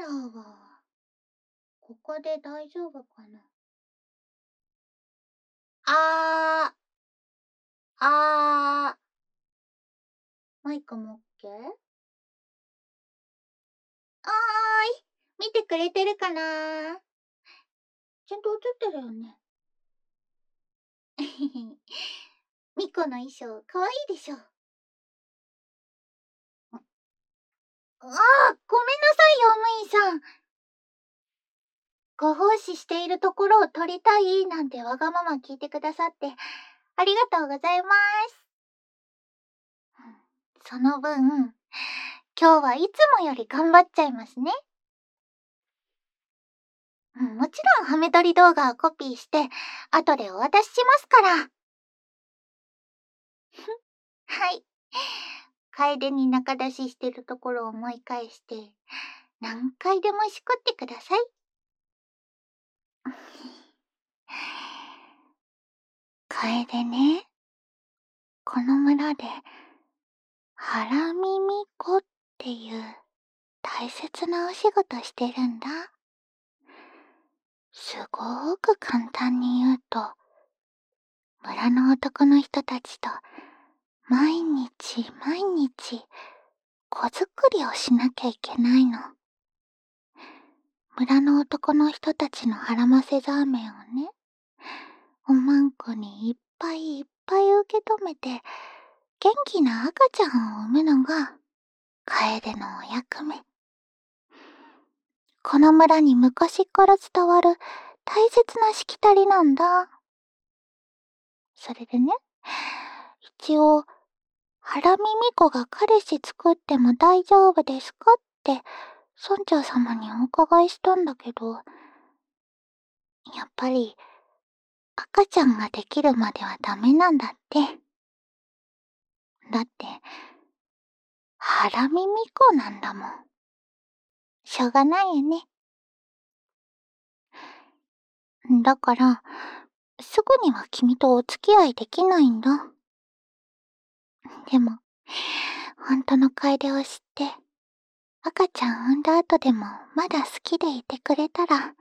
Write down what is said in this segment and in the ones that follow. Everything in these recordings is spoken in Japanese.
ラは、ここで大丈夫かな。あー、あー、マイクも OK？ おーい、見てくれてるかな。ちゃんと映ってるよね。ミコの衣装、かわいいでしょ。あー、ごめんなさい、用務員さん。ご奉仕しているところを撮りたいなんてわがまま聞いてくださって、ありがとうございます。その分、今日はいつもより頑張っちゃいますね。もちろんハメ撮り動画はコピーして、後でお渡ししますから。はい。楓に仲出ししてるところを思い返して、何回でもしこってください。楓ね、この村で、ハラミミコっていう大切なお仕事してるんだ。すごーく簡単に言うと、村の男の人たちと毎日毎日子作りをしなきゃいけないの。村の男の人たちの腹ませザーメンをね、おまんこにいっぱいいっぱい受け止めて、元気な赤ちゃんを産むのが、楓のお役目。この村に昔から伝わる大切なしきたりなんだ。それでね、一応、ハラミミコが彼氏作っても大丈夫ですかって村長様にお伺いしたんだけど、やっぱり赤ちゃんができるまではダメなんだって。だって、ハラミミコなんだもん。しょうがないよね。だから、すぐには君とお付き合いできないんだ。でも、本当の楓を知って、赤ちゃん産んだ後でもまだ好きでいてくれたら、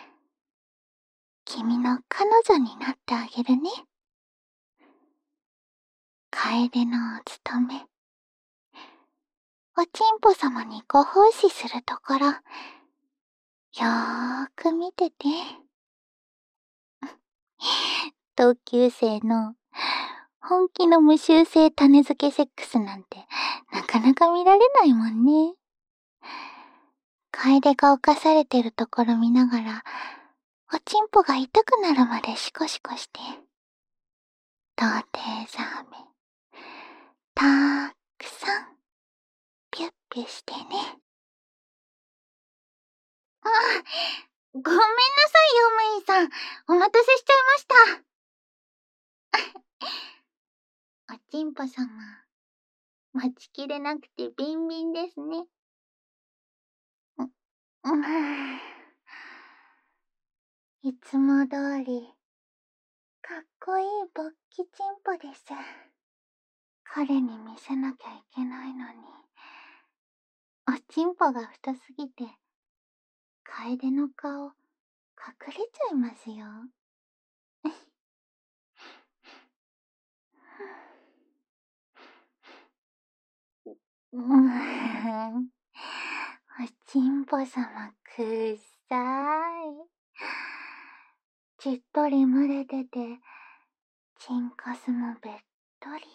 君の彼女になってあげるね。楓のお務め。おちんぽ様にご奉仕するところ、よーく見てて。同級生の本気の無修正種付けセックスなんてなかなか見られないもんね。楓が犯されてるところ見ながら、おちんぽが痛くなるまでシコシコして、童貞ザーメン、たーくさん、ピュッピュしてね。あ、ごめんなさい、用務員さん。お待たせしちゃいました。おちんぽ様、待ちきれなくてビンビンですね。いつも通り、かっこいい勃起チンポです。彼に見せなきゃいけないのに、おちんぽが太すぎて、楓の顔、隠れちゃいますよ。おちんぽ様くっさい。ちっとり蒸れてて、チンカスもべっとり。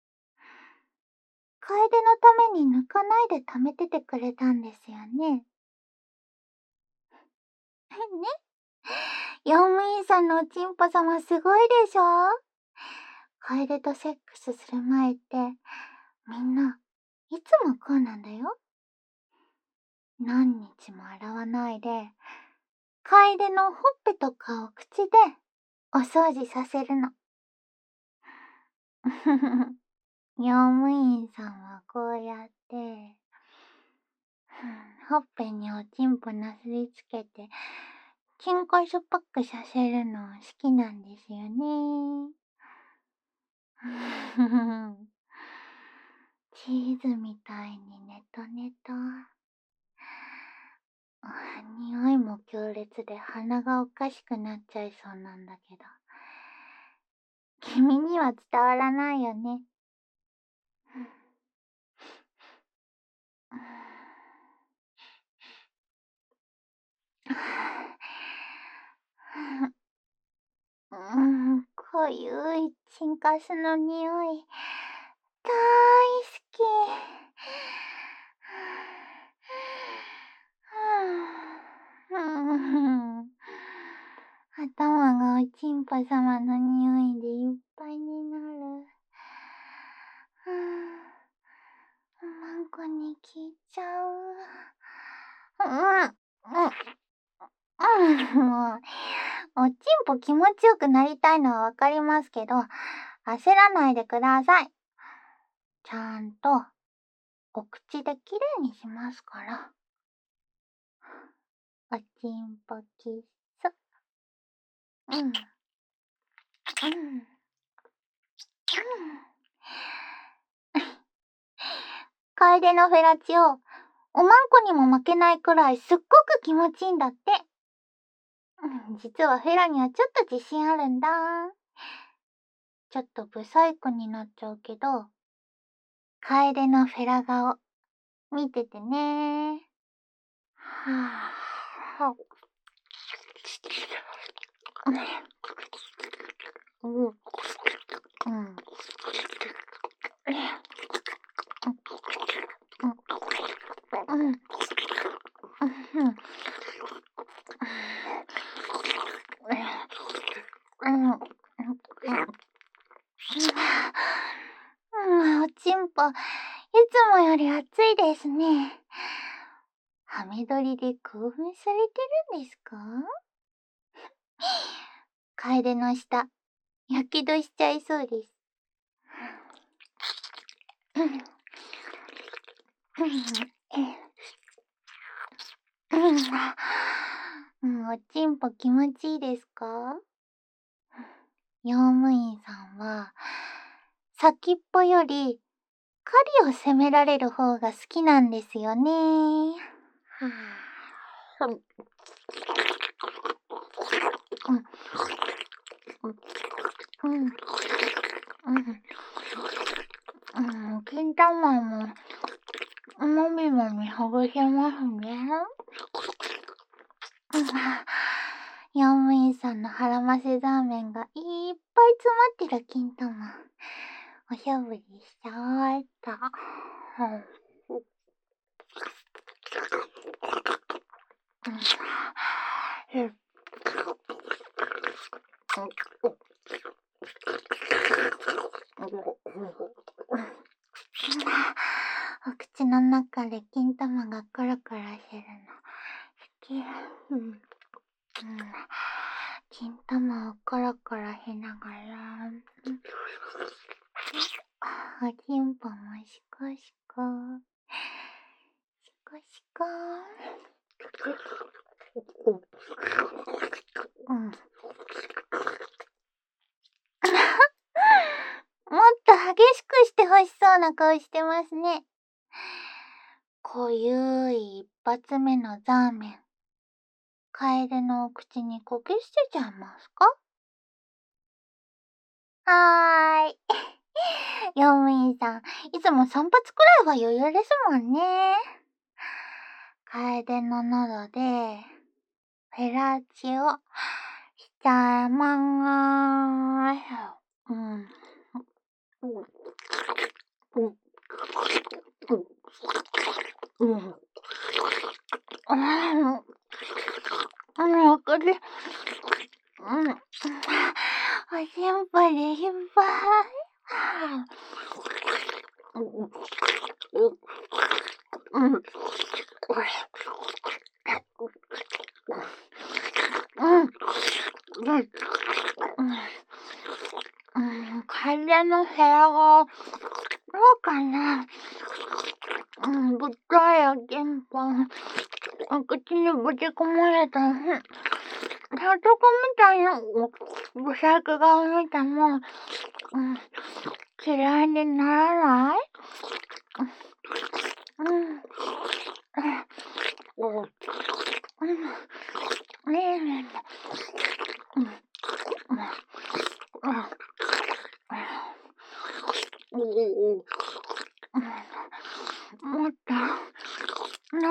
楓のために抜かないで貯めててくれたんですよね。ね、用務員さんのおちんぽ様すごいでしょ。楓とセックスする前って、みんないつもこうなんだよ。何日も洗わないで、楓のほっぺとかを口でお掃除させるの。用務員さんはこうやって、ほっぺにおちんぽなすりつけて、チンコスパックさせるの好きなんですよね。チーズみたいにネトネト。 匂いも強烈で鼻がおかしくなっちゃいそうなんだけど。君には伝わらないよね。濃ゆいチンカスの匂い、大好き。頭がおちんぽ様の匂いでいっぱいになる。おまんこに聞いちゃう。もう、おちんぽ気持ちよくなりたいのはわかりますけど、焦らないでください。ちゃんと、お口できれいにしますから。おちんぽキッス。楓のフェラチオ、おまんこにも負けないくらいすっごく気持ちいいんだって。実はフェラにはちょっと自信あるんだ。ちょっとブサイクになっちゃうけど、楓のフェラ顔、見ててね。はぁ。おちんぽ、いつもより暑いですね。ハメ撮りで興奮されてるんですか？楓の下、やけどしちゃいそうです。おちんぽ気持ちいいですか？用務員さんは、先っぽより狩りを責められる方が好きなんですよね。金玉も、もみもみほぐせますね。用務員さんの腹ませザーメンがいっぱい詰まってる金玉。おしゃぶりしちゃった。お口の中で金玉がコロコロしてるの好き。金玉をコロコロしながら、おちんぽもシコシコ、シコシコ。もっと激しくしてほしそうな顔してますね。濃ゆい一発目のザーメン、楓のお口にこけ捨てちゃいますか？はーい。用務員さん、いつも3発くらいは余裕ですもんね。楓の喉で、フェラチオしちゃいまーす。お口、おしんぽでいっぱい。楓の部屋が、どうかな？ぶっといおちんぽ、お口にぶち込まれた。ひょとこみたいなブサイク顔見ても、嫌いにならない？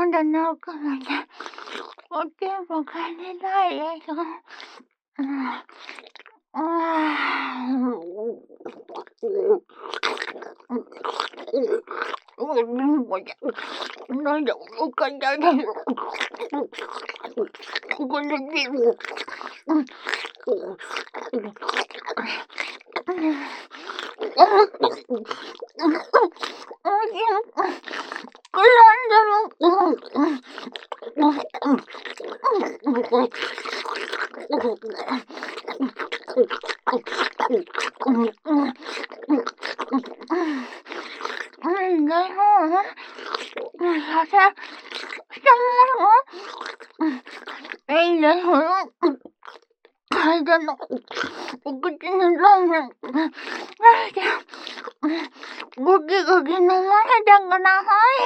まだ治くまでおてんぽ感じないでしょ。なんだ、おかんだね。ここでビール。間のお口のラーメン、ゴキゴキ飲まれたかな。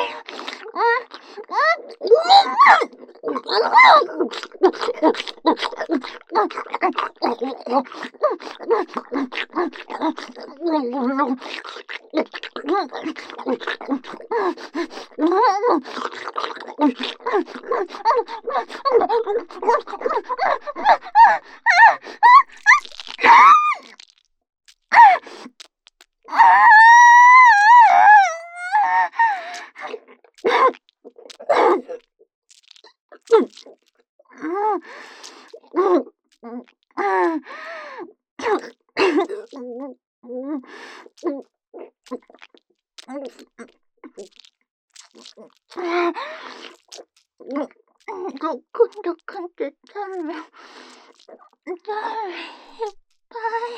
ドクンドクンってダメいっぱ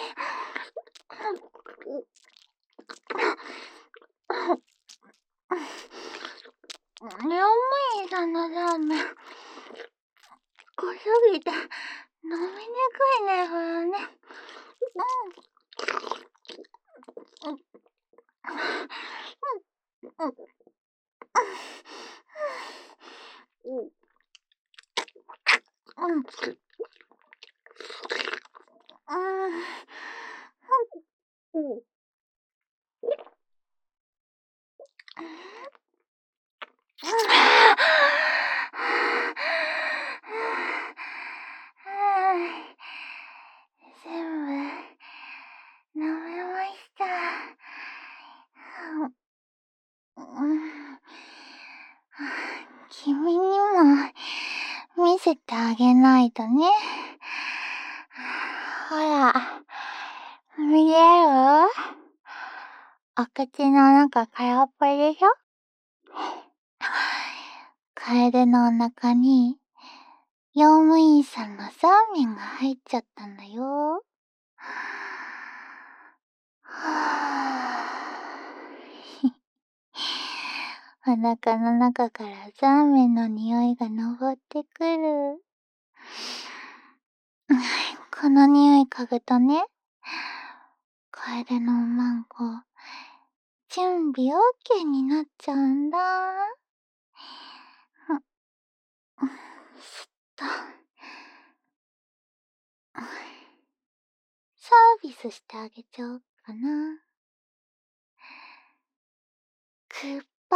い。レオムイさんのラーメン濃すぎて飲みにくいね、これね。全部飲めました。君にも見せてあげないとね。ほら、見える？お口の中空っぽでしょ？楓のお腹に、用務員さんのサーメンが入っちゃったんだよ。お腹の中からザーメンの匂いが昇ってくる。この匂い嗅ぐとね、楓のおまんこ、準備 OK になっちゃうんだ。サービスしてあげちゃおうかな。クッパ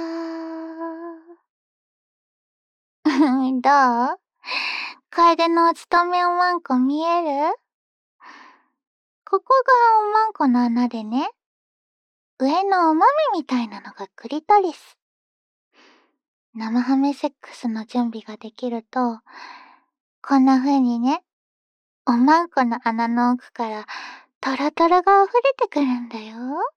ー。どう？楓のお勤めおまんこ見える？ここがおまんこの穴でね、上のお豆みたいなのがクリトリス。生ハメセックスの準備ができると、こんな風にね、おまんこの穴の奥からトロトロが溢れてくるんだよ。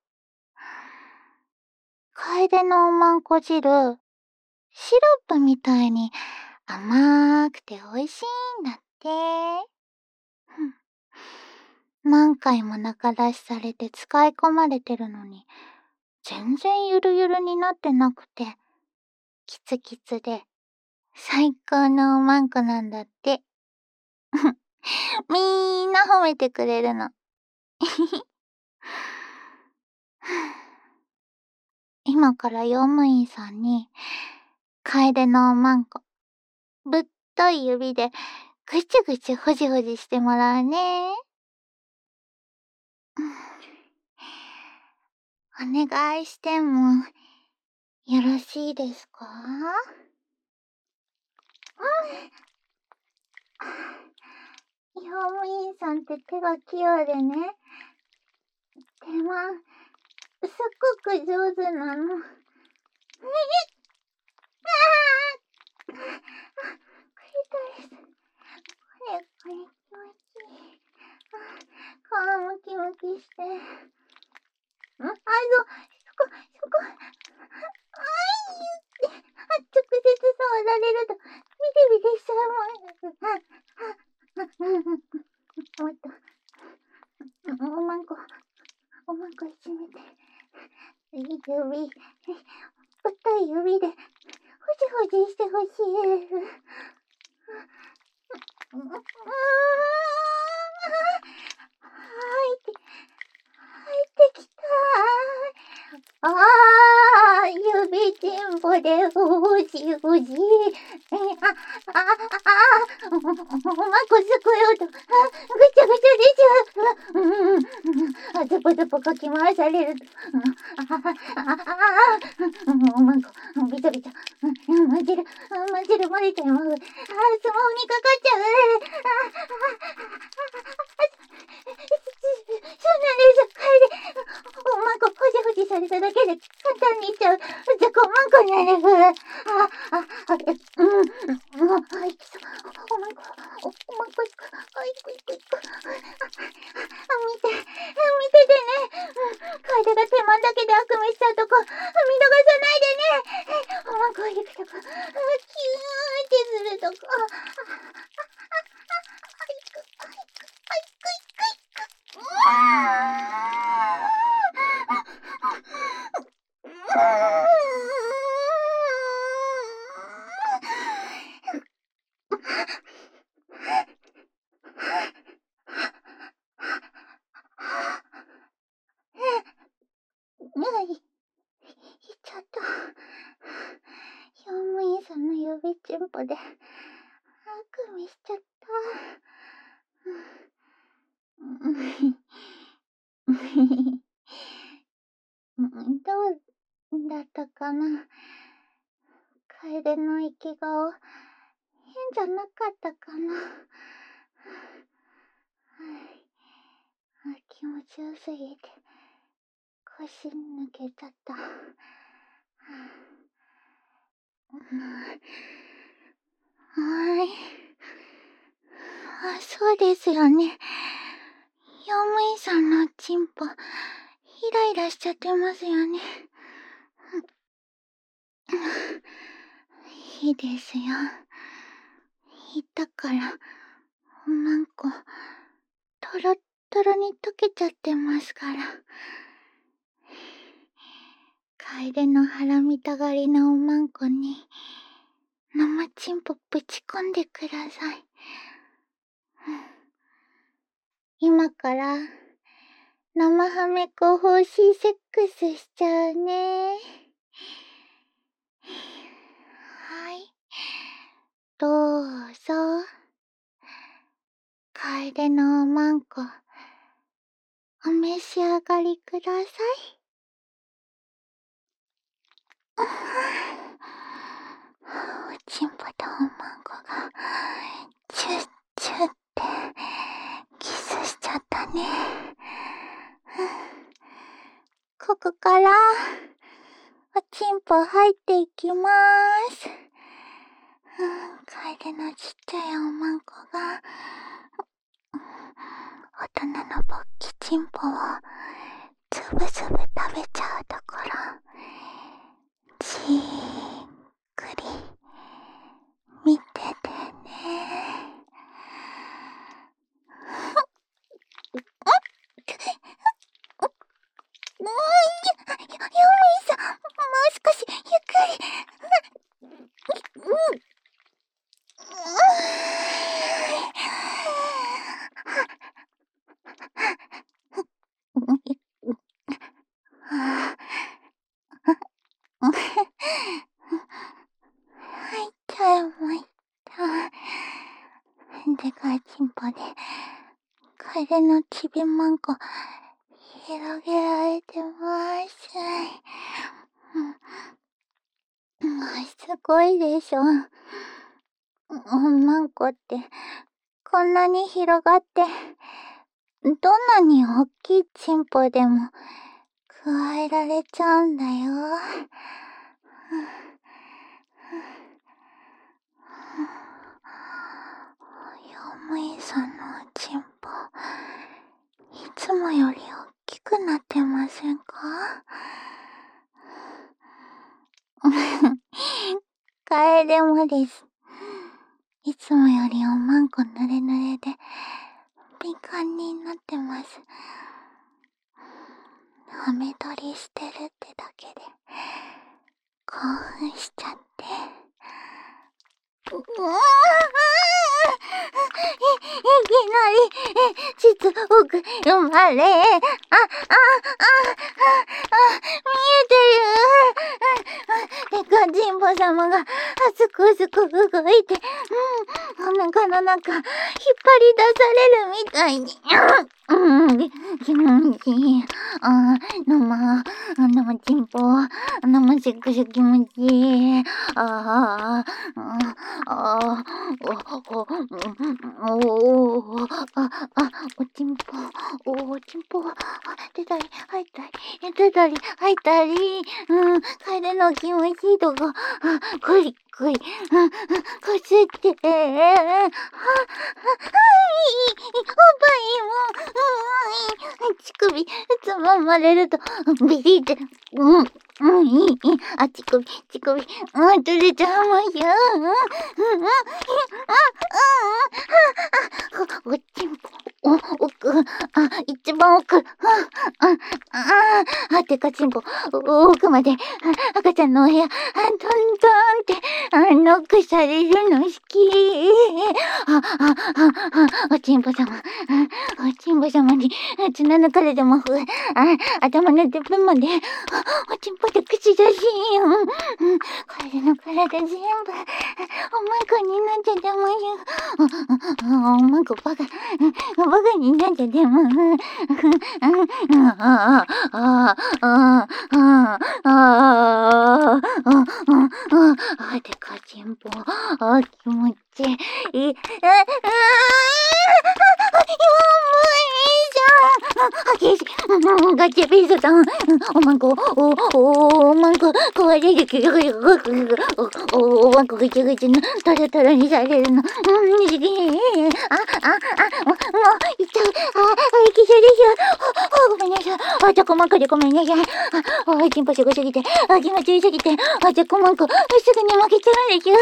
楓のおまんこ汁、シロップみたいに甘くて美味しいんだって。何回も中出しされて使い込まれてるのに、全然ゆるゆるになってなくて、キツキツで、最高のおまんこなんだって。みーんな褒めてくれるの。今から用務員さんに、楓のおまんこ、ぶっとい指でぐちゅぐちゅほじほじしてもらうね。お願いしてもよろしいですか？ 用務員さんって手が器用でね。手間、すっごく上手なの。クリトリス。これ気持ちいい。皮ムキムキして。そこ。直接触られると、ビリビリしちゃうもん。もっと、おまんこいじめて。指、太い指で、ほじほじしてほしいです。入ってきた指チンポでほじほじ。おまんこすくよと、ぐちゃぐちゃ出ちゃう。ズポズポかき回されると、おまんこ、びちゃびちゃ、混ぜる混ぜちゃいます。スマホにかかっちゃう。そうなんです。おまんこ、ほじほじされただけで簡単にいっちゃう。じゃこまんこなんです。いきそう。おまんこ、いく。見ててね。楓が手間だけで悪夢しちゃうとこ、見逃さないでね。おまんこいくとこ、キューってするとこ。いっちゃった。用務員さんの指チンポで、悪夢しちゃった。どうだったかな。楓の生き顔、変じゃなかったかな。気持ちよすぎて、腰抜けちゃった。そうですよね。用務員さんのチンポ、イライラしちゃってますよね。いいですよ。言ったから、おまんこ、トロットロに溶けちゃってますから。楓の腹見たがりなおまんこに、生チンポぶち込んでください。今から、生ハメコ欲しいセックスしちゃうね。はい。どうぞ。楓のおまんこ、お召し上がりください。おちんぽとおまんこが、チュッチュッってキスしちゃったね。ここから、おちんぽ入っていきまーす。楓のちっちゃいおまんこが、大人のぼっきちんぽをつぶつぶ食べちゃうところ、じーっくり見ててね。用務員さん、もう少しゆっくり。入っちゃいました。でかいチンポで、楓のちびまんこ、広げられてます。すごいでしょ。 おまんこって、こんなに広がって、どんなに大きいチンポでも、加えられちゃうんだよ。ヨムイさんのおちんぽ、いつもより大きくなってませんか？楓もです。いつもよりおまんこ濡れ濡れで、敏感になってます。ハメ撮りしてるってだけで、興奮しちゃって。いきなり、ちつこく生まれ、見えてる。でかちんぽ様が、すくすく動いて、お腹の中、引っ張り出されるみたいに。気持ちいい。生ちんぽ、生セックス気持ちいい。おちんぽ、おちんぽ、出たり、入ったり、出たり、入ったり、楓の気持ちいいとこ、ぐいぐい、こすって、おっぱいも、乳首、つままれると、ビリって、乳首、取れちゃうもんよ。おちんぽ、奥、一番奥、てかちんぽ、奥まで、赤ちゃんのお部屋、どんどんって、ノックされるの好き。おちんぽ様、おちんぽ様に、貫かれても、頭のてっぺんまで、おちんぽで口だし、体の体全部、おまんこになっちゃってもよ。おまんこバカになっちゃっても。でかちんぽ、気持ちいい。ガチャピンさん、おまんこ、おまんこ、壊れるけど、おまんこぐちゃぐちゃの、トロトロにされるの。もう、いっちゃう。息そうでしょ。ごめんなさい。じゃこまんこでごめんなさい。チンポすごすぎて、気持ちいいすぎて、じゃこまんこ、すぐに負けちゃうんですよ。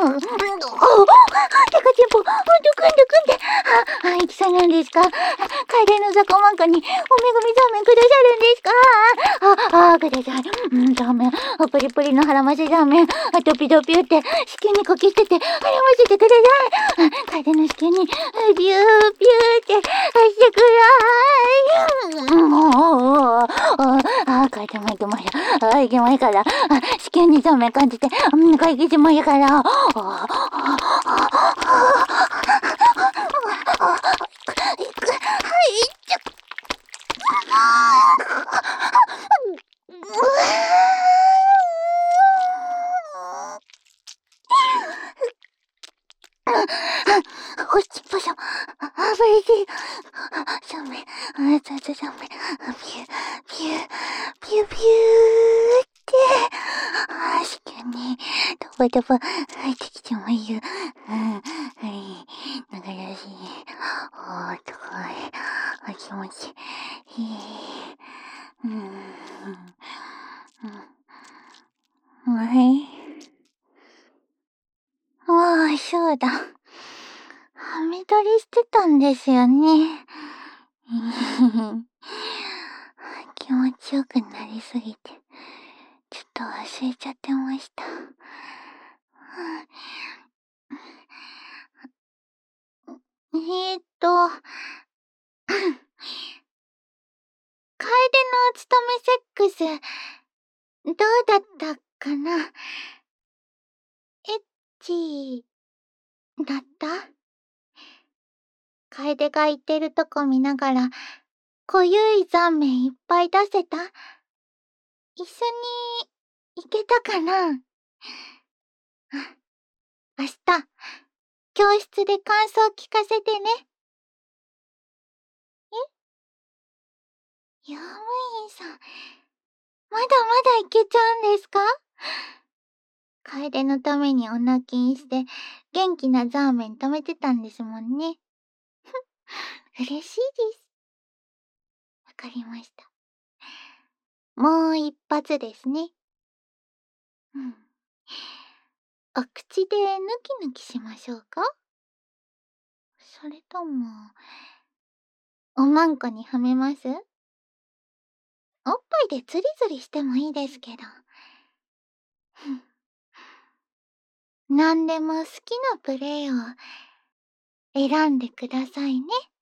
てかチンポ、ドクンドクンって、行きそうなんですか？楓のザコマンコにおめぐみそうめんくださるんですか？ください。そうめん、プリプリのハラマセそうめん、ドピドピって子宮にこき捨ててハラませてください。楓の子宮にビュービューってしてください。もう、楓も行きましょう。行きますから、子宮にそうめん感じて、会議しましたから。おちんぽさん、ぶれてる。そうめん、そうめん、ピュー、ピュー、ピュー、ピューって、子宮に、ドバドバ入ってきてもいいよ。はい、ながらしい。高い。気持ちいい。はい。そうだ。ハメ撮りしてたんですよね。気持ちよくなりすぎて、ちょっと忘れちゃってました。楓のお勤めセックス、どうだったかな？エッチだった？楓が言ってるとこ見ながら、濃ゆい残面いっぱい出せた？一緒に行けたかな？明日、 教室で感想聞かせてね。用務員さん、まだまだいけちゃうんですか？楓のためにお泣きして元気なザーメン食べてたんですもんね。嬉しいです。わかりました。もう一発ですね。うん。お口でヌキヌキしましょうか？それとも、おまんこにはめます？おっぱいでズリズリしてもいいですけど。なんでも好きなプレイを選んでくださいね。